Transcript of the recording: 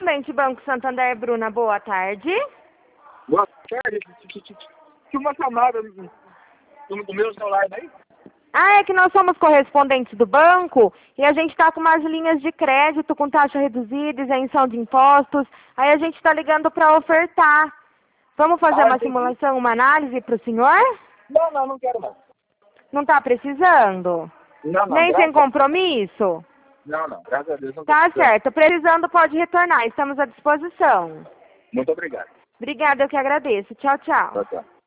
Correspondente Banco Santander, Bruna, boa tarde. Boa tarde. Tinha uma chamada no meu celular daí? Ah, é que nós somos correspondentes do banco e a gente está com umas linhas de crédito com taxa reduzida, isenção de impostos. Aí a gente está ligando para ofertar. Vamos fazer uma Entendi. simulação, uma análise para o senhor? Não quero mais. Não está precisando? Não, Nem sem graças compromisso? Não, graças a Deus não tô Tá precisando. certo. Precisando pode retornar. Estamos à disposição. Muito obrigado. Obrigada, eu que agradeço. Tchau, tchau. Tchau.